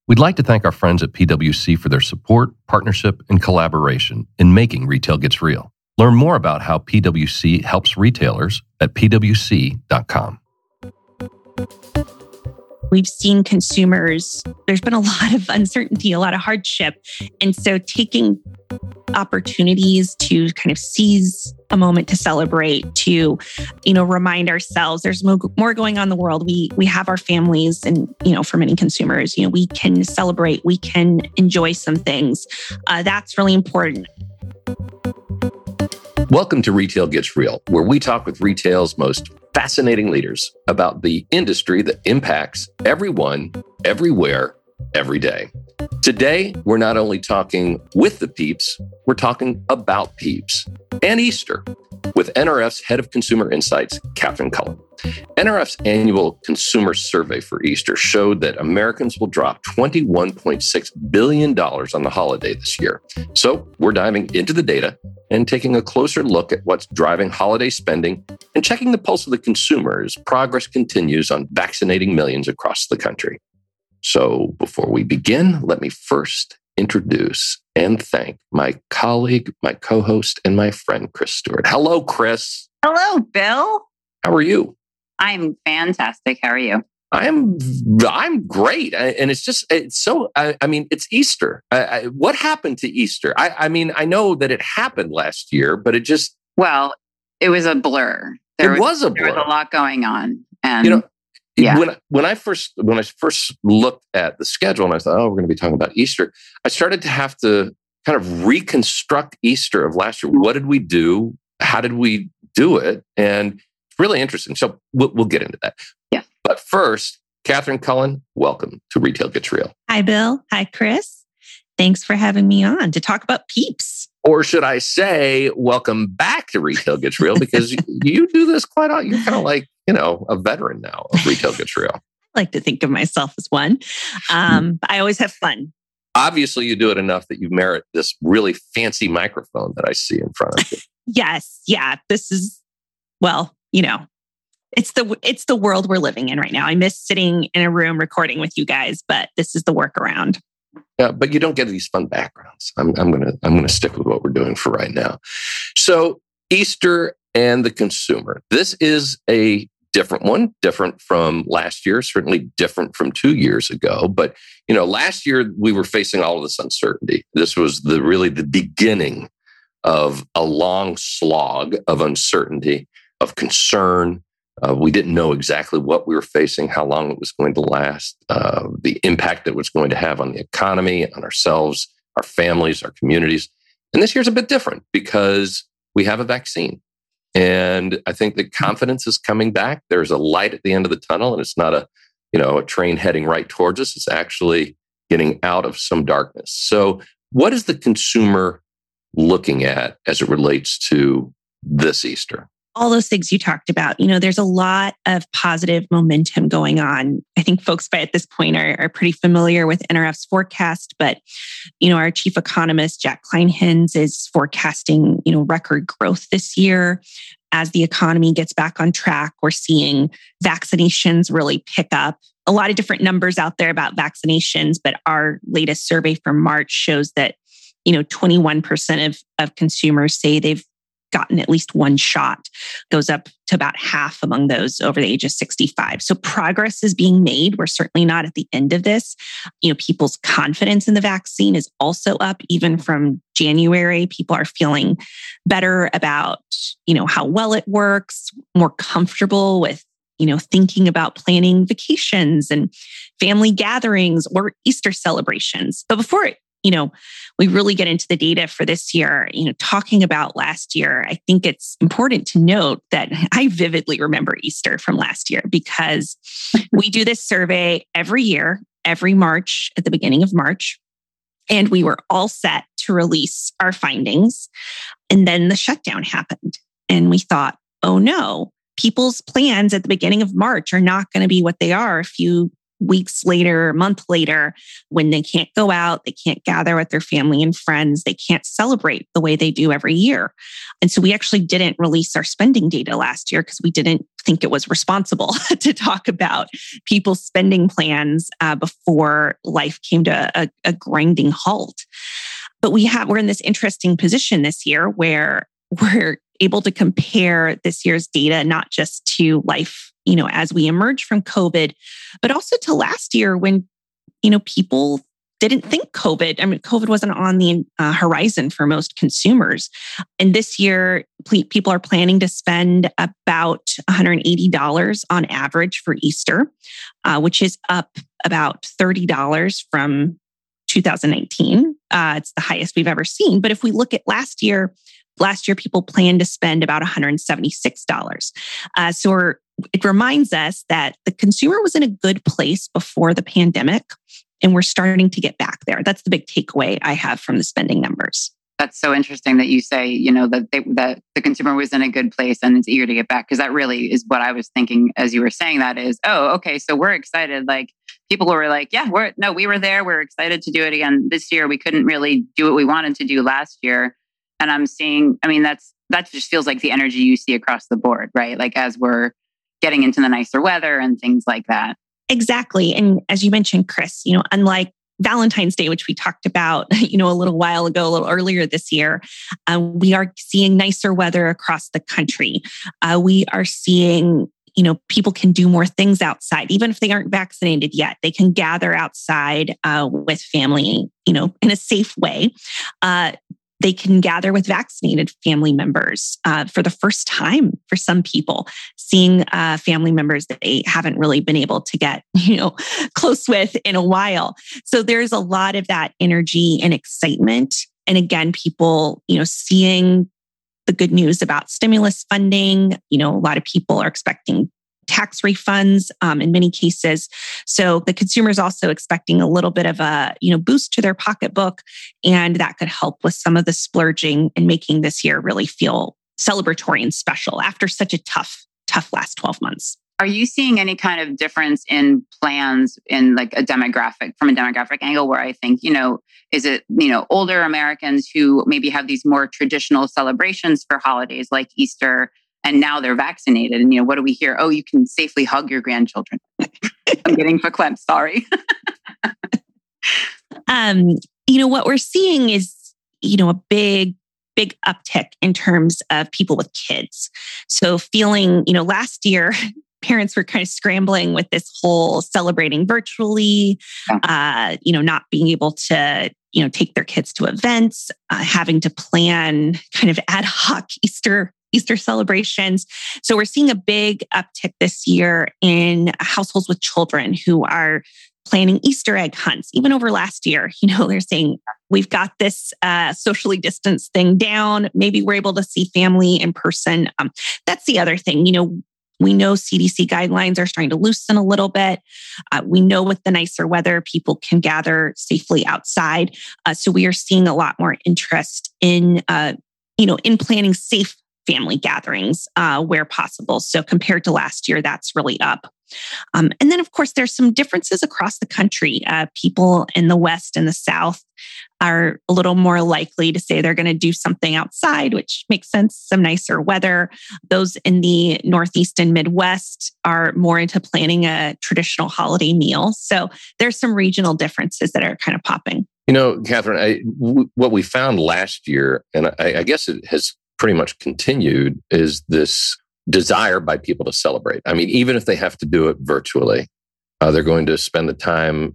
We'd like to thank our friends at PwC for their support, partnership, and collaboration in making Retail Gets Real. Learn more about how PwC helps retailers at pwc.com. We've seen consumers, there's been a lot of uncertainty, a lot of hardship. And so taking opportunities to kind of seize a moment to celebrate, to, remind ourselves there's more going on in the world. We have our families and, for many consumers, we can celebrate, we can enjoy some things. That's really important. Welcome to Retail Gets Real, where we talk with retail's most fascinating leaders about the industry that impacts everyone, everywhere, every day. Today, we're not only talking with the peeps, we're talking about peeps and Easter with NRF's Head of Consumer Insights, Catherine Cullen. NRF's annual consumer survey for Easter showed that Americans will drop $21.6 billion on the holiday this year. So we're diving into the data and taking a closer look at what's driving holiday spending and checking the pulse of the consumer as progress continues on vaccinating millions across the country. So before we begin, let me first introduce and thank my colleague, my co-host, and my friend, Chris Stewart. Hello, Chris. Hello, Bill. How are you? I'm fantastic. How are you? I'm great. And it's Easter. What happened to Easter? I know that it happened last year, but it just... Well, it was a blur. There was a lot going on. And when I first looked at the schedule and I thought, we're going to be talking about Easter, I started to have to kind of reconstruct Easter of last year. What did we do? How did we do it? And it's really interesting. So we'll get into that. Yeah. But first, Catherine Cullen, welcome to Retail Gets Real. Hi, Bill. Hi, Chris. Thanks for having me on to talk about peeps. Or should I say, welcome back to Retail Gets Real, because you do this quite often. You're kind of like, a veteran now of Retail Gets Real. I like to think of myself as one. But I always have fun. Obviously, you do it enough that you merit this really fancy microphone that I see in front of you. Yes. Yeah. This is, it's the world we're living in right now. I miss sitting in a room recording with you guys, but this is the workaround. Yeah, but you don't get these fun backgrounds. I'm gonna stick with what we're doing for right now. So Easter and the consumer. This is a different one, different from last year, certainly different from 2 years ago. But last year we were facing all of this uncertainty. This was really the beginning of a long slog of uncertainty, of concern. We didn't know exactly what we were facing, how long it was going to last, the impact it was going to have on the economy, on ourselves, our families, our communities. And this year's a bit different because we have a vaccine. And I think that confidence is coming back. There's a light at the end of the tunnel, and it's not a train heading right towards us. It's actually getting out of some darkness. So what is the consumer looking at as it relates to this Easter? All those things you talked about. There's a lot of positive momentum going on. I think folks at this point are pretty familiar with NRF's forecast, but, our chief economist, Jack Kleinhens, is forecasting, record growth this year. As the economy gets back on track, we're seeing vaccinations really pick up. A lot of different numbers out there about vaccinations, but our latest survey from March shows that, 21% of consumers say they've gotten at least one shot, goes up to about half among those over the age of 65. So progress is being made. We're certainly not at the end of this. People's confidence in the vaccine is also up even from January. People are feeling better about, how well it works, more comfortable with, thinking about planning vacations and family gatherings or Easter celebrations. But before we really get into the data for this year, talking about last year, I think it's important to note that I vividly remember Easter from last year because we do this survey every year, every March, at the beginning of March. And we were all set to release our findings. And then the shutdown happened. And we thought, oh no, people's plans at the beginning of March are not going to be what they are a few weeks later, a month later, when they can't go out, they can't gather with their family and friends, they can't celebrate the way they do every year. And so we actually didn't release our spending data last year because we didn't think it was responsible to talk about people's spending plans before life came to a grinding halt. But we're in this interesting position this year where we're able to compare this year's data, not just to life, as we emerge from COVID, but also to last year when, people didn't think COVID wasn't on the horizon for most consumers. And this year, people are planning to spend about $180 on average for Easter, which is up about $30 from 2019. It's the highest we've ever seen. But if we look at last year, people planned to spend about $176. So it reminds us that the consumer was in a good place before the pandemic, and we're starting to get back there. That's the big takeaway I have from the spending numbers. That's so interesting that you say, that the consumer was in a good place and is eager to get back, because that really is what I was thinking as you were saying that is, oh, okay, so we're excited. Like people were like, yeah, we were there. We're excited to do it again this year. We couldn't really do what we wanted to do last year. And I'm seeing, that just feels like the energy you see across the board, right? Like as we're getting into the nicer weather and things like that. Exactly. And as you mentioned, Chris, unlike Valentine's Day, which we talked about, a little while ago, a little earlier this year, we are seeing nicer weather across the country. We are seeing, people can do more things outside, even if they aren't vaccinated yet. They can gather outside with family, in a safe way. They can gather with vaccinated family members for the first time for some people, seeing family members that they haven't really been able to get, close with in a while. So there's a lot of that energy and excitement. And again, people, seeing the good news about stimulus funding, a lot of people are expecting tax refunds in many cases. So the consumer is also expecting a little bit of a boost to their pocketbook, and that could help with some of the splurging and making this year really feel celebratory and special after such a tough last 12 months. Are you seeing any kind of difference in plans in like from a demographic angle where I think, is it, older Americans who maybe have these more traditional celebrations for holidays like Easter, and now they're vaccinated. And, what do we hear? Oh, you can safely hug your grandchildren. I'm getting verklempt, sorry. What we're seeing is, a big uptick in terms of people with kids. So feeling, last year, parents were kind of scrambling with this whole celebrating virtually, not being able to, take their kids to events, having to plan kind of ad hoc Easter celebrations. So we're seeing a big uptick this year in households with children who are planning Easter egg hunts. Even over last year, they're saying, we've got this socially distanced thing down. Maybe we're able to see family in person. That's the other thing. We know CDC guidelines are starting to loosen a little bit. We know with the nicer weather, people can gather safely outside. So we are seeing a lot more interest in planning safe family gatherings where possible. So compared to last year, that's really up. And then, of course, there's some differences across the country. People in the West and the South are a little more likely to say they're going to do something outside, which makes sense, some nicer weather. Those in the Northeast and Midwest are more into planning a traditional holiday meal. So there's some regional differences that are kind of popping. Catherine, what we found last year, and I guess it has pretty much continued, is this desire by people to celebrate. Even if they have to do it virtually, they're going to spend the time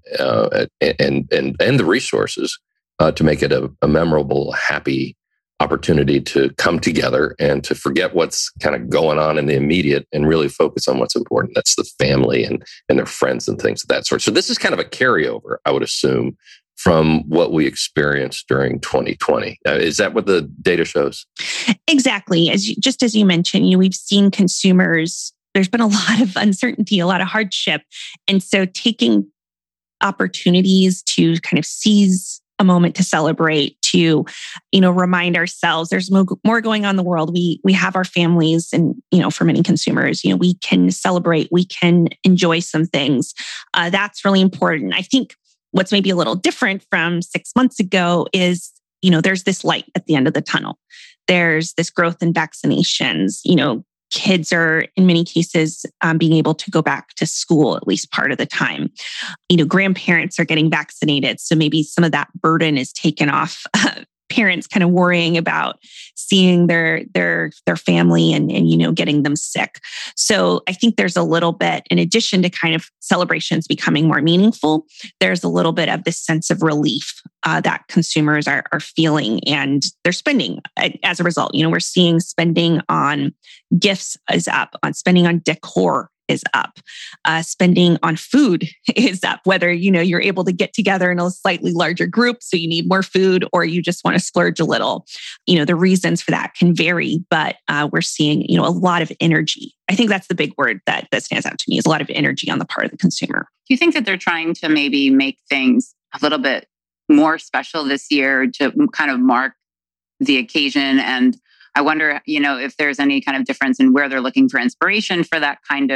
and the resources to make it a memorable, happy opportunity to come together and to forget what's kind of going on in the immediate and really focus on what's important. That's the family and their friends and things of that sort. So this is kind of a carryover, I would assume, from what we experienced during 2020. Is that what the data shows? Exactly. As you mentioned, we've seen consumers, there's been a lot of uncertainty, a lot of hardship. And so taking opportunities to kind of seize a moment to celebrate, to, remind ourselves there's more going on in the world. We have our families, and, for many consumers, we can celebrate, we can enjoy some things. That's really important. I think what's maybe a little different from 6 months ago is, there's this light at the end of the tunnel. There's this growth in vaccinations. Kids are, in many cases, being able to go back to school at least part of the time. Grandparents are getting vaccinated. So maybe some of that burden is taken off parents kind of worrying about seeing their family and getting them sick. So I think there's a little bit, in addition to kind of celebrations becoming more meaningful, there's a little bit of this sense of relief that consumers are feeling, and they're spending as a result. We're seeing spending on gifts is up, on spending on decor is up, spending on food is up, whether, you're able to get together in a slightly larger group, so you need more food, or you just want to splurge a little. The reasons for that can vary, but we're seeing, a lot of energy. I think that's the big word that stands out to me, is a lot of energy on the part of the consumer. Do you think that they're trying to maybe make things a little bit more special this year to kind of mark the occasion? And I wonder, if there's any kind of difference in where they're looking for inspiration for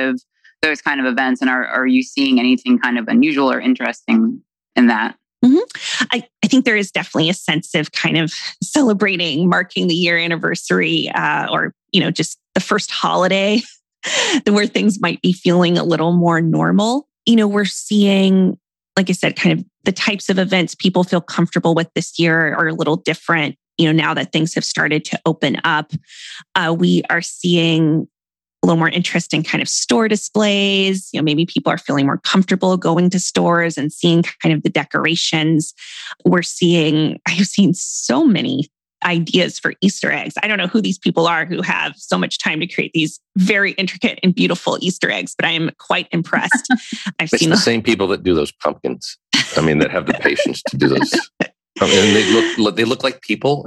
those kind of events. And are you seeing anything kind of unusual or interesting in that? Mm-hmm. I think there is definitely a sense of kind of celebrating, marking the year anniversary, or, just the first holiday where things might be feeling a little more normal. We're seeing, like I said, kind of the types of events people feel comfortable with this year are a little different. Now that things have started to open up, we are seeing a little more interest in kind of store displays. Maybe people are feeling more comfortable going to stores and seeing kind of the decorations. I've seen so many ideas for Easter eggs. I don't know who these people are who have so much time to create these very intricate and beautiful Easter eggs, but I am quite impressed. It's the same people that do those pumpkins. That have the patience to do those. And they look like people.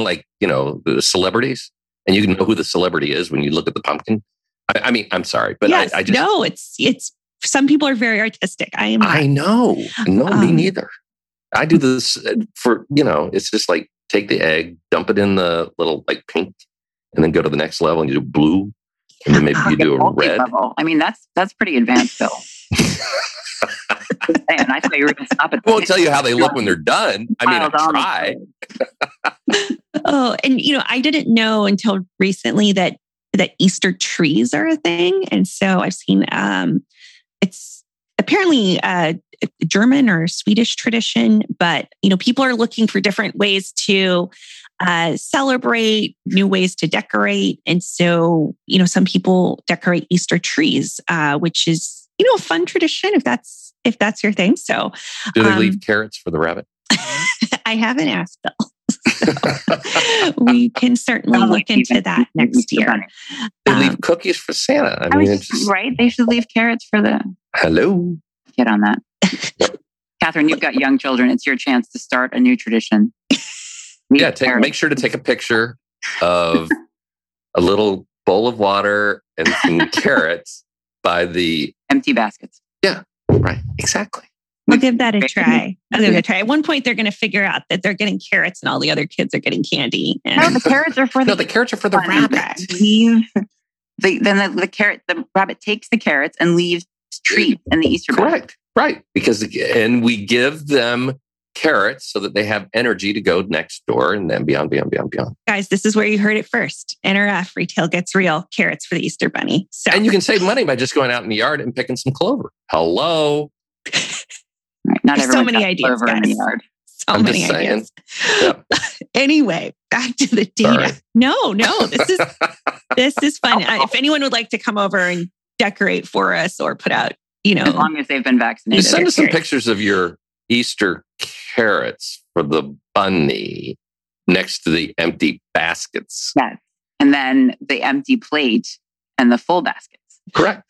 The celebrities, and you can know who the celebrity is when you look at the pumpkin. I'm sorry, but yes, I just no. It's some people are very artistic. I know. No, me neither. I do this for It's just like take the egg, dump it in the little like pink, and then go to the next level and you do blue, and then maybe you do a red. Level. That's pretty advanced, Bill. I thought you were going to stop it. I won't tell you how they look when they're done. I try. Oh, and I didn't know until recently that Easter trees are a thing, and so I've seen it's apparently a German or Swedish tradition, but people are looking for different ways to celebrate, new ways to decorate, and so some people decorate Easter trees, which is a fun tradition if that's your thing. So, do they leave carrots for the rabbit? I haven't asked Bill. So we can certainly look into that next year. They leave cookies for Santa. Right? They should leave carrots for the... Hello? Get on that. Catherine, you've got young children. It's your chance to start a new tradition. Make sure to take a picture of a little bowl of water and some carrots by the... empty baskets. Yeah, right. Exactly. I'll give that a try. At one point, they're going to figure out that they're getting carrots and all the other kids are getting candy. No, the carrots are for the carrots are for the rabbit. The rabbit takes the carrots and leaves treats in the Easter basket. Correct. Right. And we give them carrots so that they have energy to go next door and then beyond. Guys, this is where you heard it first. NRF, retail gets real. Carrots for the Easter bunny. And you can save money by just going out in the yard and picking some clover. Hello. Right. Not There's so many ideas, guys. In the yard. So many ideas. Yep. Anyway, back to the data. Right. No, this is fun. If anyone would like to come over and decorate for us or put out, as long as they've been vaccinated. Just send us some pictures of your Easter carrots for the bunny next to the empty baskets. Yes. And then the empty plate and the full baskets. Correct.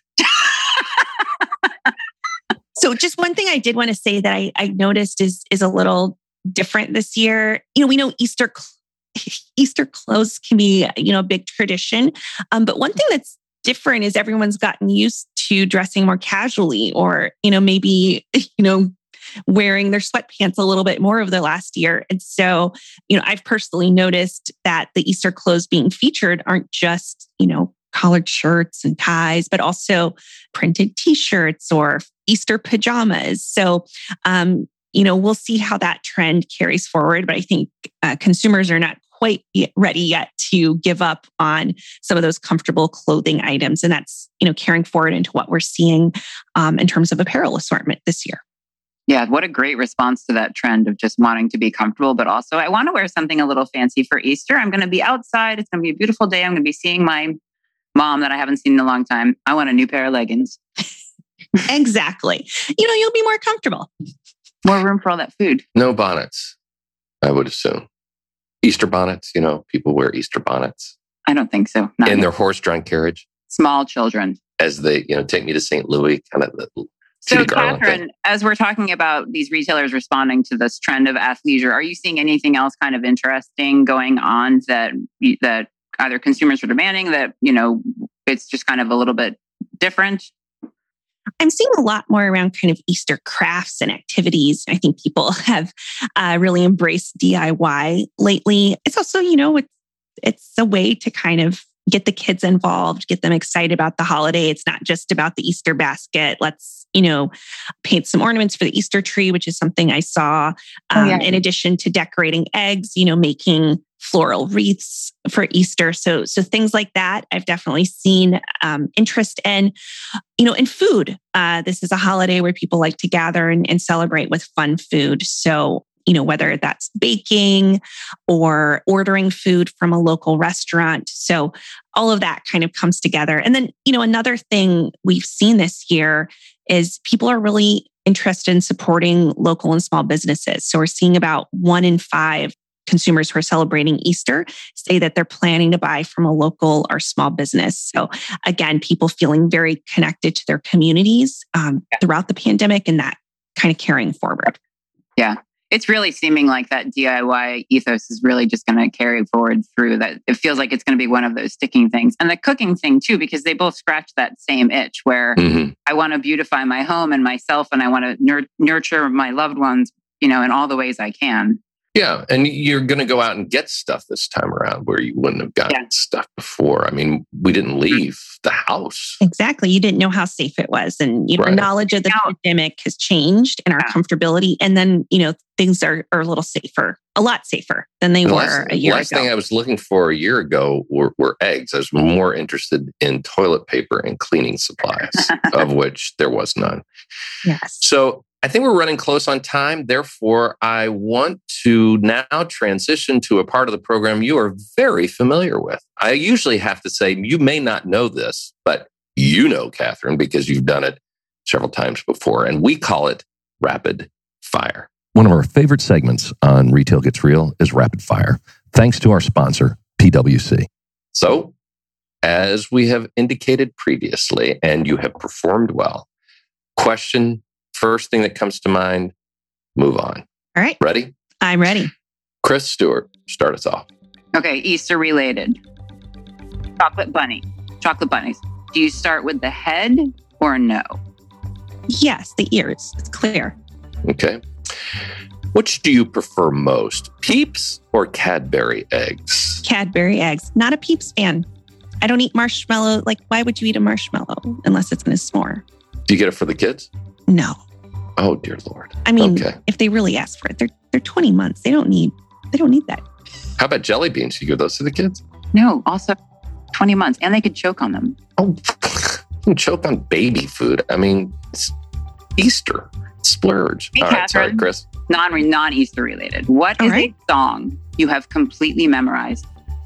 So just one thing I did want to say that I noticed is a little different this year. We know Easter clothes can be, a big tradition. But one thing that's different is everyone's gotten used to dressing more casually or, maybe, wearing their sweatpants a little bit more over the last year. And so, I've personally noticed that the Easter clothes being featured aren't just, collared shirts and ties, but also printed t-shirts or Easter pajamas. So, we'll see how that trend carries forward. But I think consumers are not quite ready yet to give up on some of those comfortable clothing items. And that's, carrying forward into what we're seeing in terms of apparel assortment this year. Yeah, what a great response to that trend of just wanting to be comfortable, but also I want to wear something a little fancy for Easter. I'm going to be outside. It's going to be a beautiful day. I'm going to be seeing my mom that I haven't seen in a long time. I want a new pair of leggings. Exactly. You'll be more comfortable. More room for all that food. No bonnets, I would assume. Easter bonnets, people wear Easter bonnets. I don't think so. In their horse-drawn carriage. Small children. As they, take me to St. Louis, kind of the So, Catherine, as we're talking about these retailers responding to this trend of athleisure, are you seeing anything else kind of interesting going on that either consumers are demanding that, it's just kind of a little bit different? I'm seeing a lot more around kind of Easter crafts and activities. I think people have really embraced DIY lately. It's also, it's a way to kind of get the kids involved, get them excited about the holiday. It's not just about the Easter basket. Let's, paint some ornaments for the Easter tree, which is something I saw. In addition to decorating eggs, making floral wreaths for Easter. So things like that, I've definitely seen interest in. In food. This is a holiday where people like to gather and celebrate with fun food. So, whether that's baking or ordering food from a local restaurant. So all of that kind of comes together. And then, another thing we've seen this year is people are really interested in supporting local and small businesses. So we're seeing about 1 in 5 consumers who are celebrating Easter say that they're planning to buy from a local or small business. So again, people feeling very connected to their communities throughout the pandemic and that kind of carrying forward. Yeah. It's really seeming like that DIY ethos is really just going to carry forward through that. It feels like it's going to be one of those sticking things. And the cooking thing too, because they both scratch that same itch where I want to beautify my home and myself and I want to nurture my loved ones, in all the ways I can. Yeah. And you're going to go out and get stuff this time around where you wouldn't have gotten stuff before. I mean, we didn't leave the house. Exactly. You didn't know how safe it was. And our knowledge of the pandemic has changed and our comfortability. And then, things are a little safer, a lot safer than they were a year ago. The last thing I was looking for a year ago were eggs. I was more interested in toilet paper and cleaning supplies, of which there was none. Yes. So I think we're running close on time. Therefore, I want to now transition to a part of the program you are very familiar with. I usually have to say, you may not know this, but Catherine, because you've done it several times before. And we call it Rapid Fire. One of our favorite segments on Retail Gets Real is Rapid Fire, thanks to our sponsor, PwC. So, as we have indicated previously, and you have performed well, question, first thing that comes to mind, move on. All right. Ready? I'm ready. Chris Stewart, start us off. Okay, Easter related. Chocolate bunnies. Do you start with the head or no? Yes, the ears. It's clear. Okay. Which do you prefer most, Peeps or Cadbury eggs? Cadbury eggs. Not a Peeps fan. I don't eat marshmallow. Like, why would you eat a marshmallow unless it's in a s'more? Do you get it for the kids? No. Oh, dear Lord. I mean, if they really ask for it, they're 20 months. They don't need that. How about jelly beans? You give those to the kids? No, also 20 months. And they could choke on them. Oh, you can choke on baby food. I mean, it's Easter. Splurge. Hey, all right, sorry, Chris. Non-Easter related. What is a song you have completely memorized?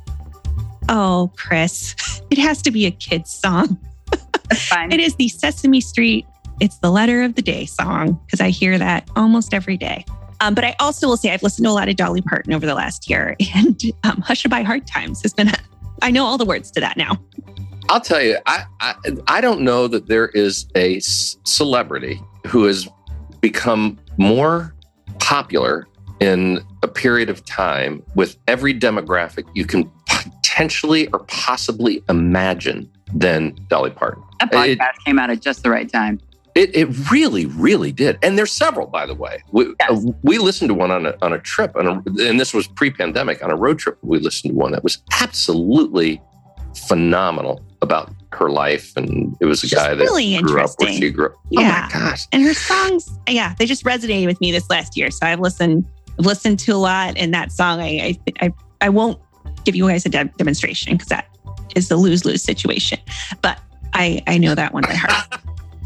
Oh, Chris, it has to be a kid's song. That's fine. It is the Sesame Street, It's the Letter of the Day song, because I hear that almost every day. But I also will say I've listened to a lot of Dolly Parton over the last year, and Hush-A-Bye Hard Times has been, I know all the words to that now. I'll tell you, I don't know that there is a celebrity who has become more popular in a period of time with every demographic you can potentially or possibly imagine than Dolly Parton. That podcast came out at just the right time. It really, really did. And there's several, by the way. We listened to one on a trip, and this was pre-pandemic, on a road trip. We listened to one that was absolutely phenomenal about her life. And it was a guy that really grew up where she grew up. Yeah. Oh my gosh. And her songs, they just resonated with me this last year. So I've listened to a lot. And that song, I won't give you guys a demonstration because that is the lose-lose situation. But I know that one by heart.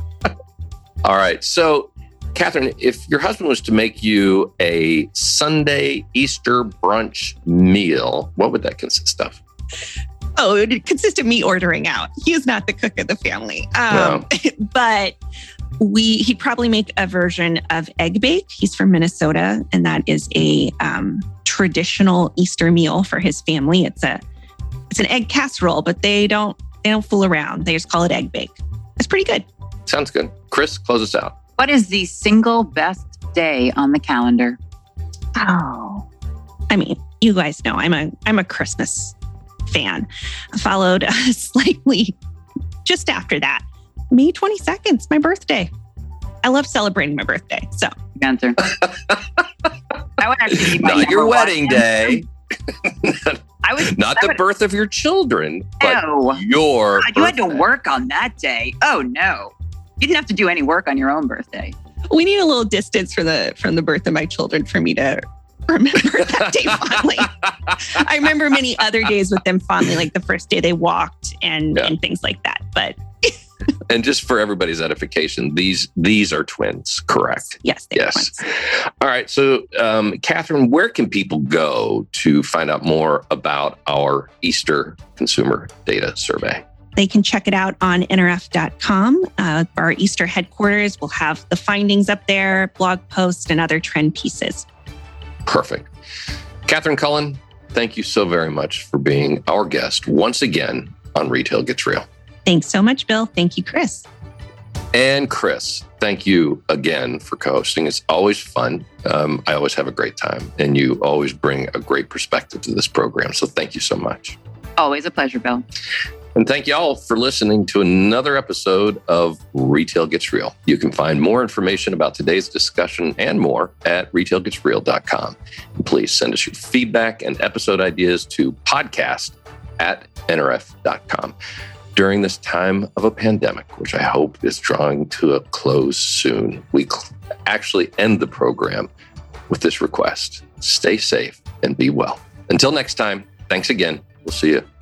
All right. So, Catherine, if your husband was to make you a Sunday Easter brunch meal, what would that consist of? Oh, it would consist of me ordering out. He is not the cook of the family. No. But he'd probably make a version of egg bake. He's from Minnesota, and that is a traditional Easter meal for his family. It's an egg casserole, but they don't fool around. They just call it egg bake. It's pretty good. Sounds good. Chris, close us out. What is the single best day on the calendar? Oh, I mean, you guys know I'm a Christmas fan. Followed slightly just after that, May 22nd, it's my birthday. I love celebrating my birthday. So, answer. That would actually be my not your wedding day. Not the birth of your children, but your You had to work on that day. Oh no. You didn't have to do any work on your own birthday. We need a little distance from the birth of my children for me to remember that day fondly. I remember many other days with them fondly, like the first day they walked and things like that. But and just for everybody's edification, these are twins, correct? Yes, they are twins. All right. So, Catherine, where can people go to find out more about our Easter consumer data survey? They can check it out on nrf.com. Our Easter headquarters will have the findings up there, blog posts, and other trend pieces. Perfect. Catherine Cullen, thank you so very much for being our guest once again on Retail Gets Real. Thanks so much, Bill. Thank you, Chris. And Chris, thank you again for co-hosting. It's always fun. I always have a great time, and you always bring a great perspective to this program. So thank you so much. Always a pleasure, Bill. And thank you all for listening to another episode of Retail Gets Real. You can find more information about today's discussion and more at retailgetsreal.com. And please send us your feedback and episode ideas to podcast@nrf.com. During this time of a pandemic, which I hope is drawing to a close soon, we actually end the program with this request. Stay safe and be well. Until next time, thanks again. We'll see you